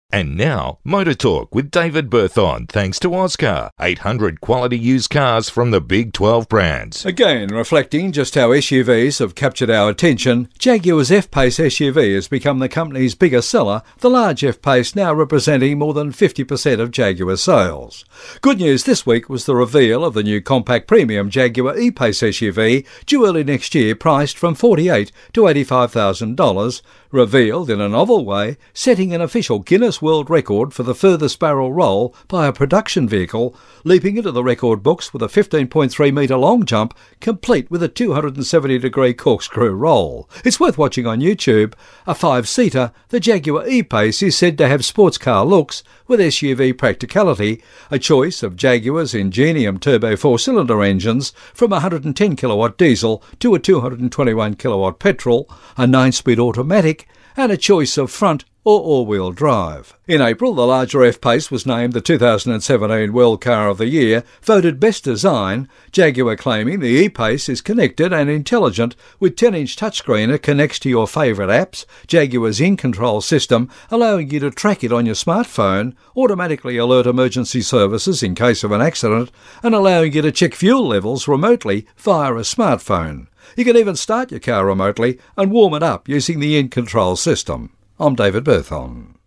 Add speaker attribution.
Speaker 1: And now, Motor Talk with David Berthon, thanks to Oscar. 800 quality used cars from the big 12 brands.
Speaker 2: Again, reflecting just how SUVs have captured our attention, Jaguar's F-Pace SUV has become the company's biggest seller, the large F-Pace now representing more than 50% of Jaguar sales. Good news this week was the reveal of the new compact premium Jaguar E-Pace SUV, due early next year, priced from $48,000 to $85,000, revealed in a novel way, setting an official Guinness World Record for the furthest barrel roll by a production vehicle, leaping into the record books with a 15.3 metre long jump, complete with a 270-degree corkscrew roll. It's worth watching on YouTube. A five-seater, the Jaguar E-Pace is said to have sports car looks with SUV practicality, a choice of Jaguar's Ingenium turbo four-cylinder engines from 110 kilowatt diesel to a 221 kilowatt petrol, a 9-speed automatic, and a choice of front or all-wheel drive. In April, the larger F-Pace was named the 2017 World Car of the Year, voted Best Design, Jaguar claiming the E-Pace is connected and intelligent with 10-inch touchscreen that connects to your favourite apps, Jaguar's in-control system allowing you to track it on your smartphone, automatically alert emergency services in case of an accident, and allowing you to check fuel levels remotely via a smartphone. You can even start your car remotely and warm it up using the in-control system. I'm David Berthon.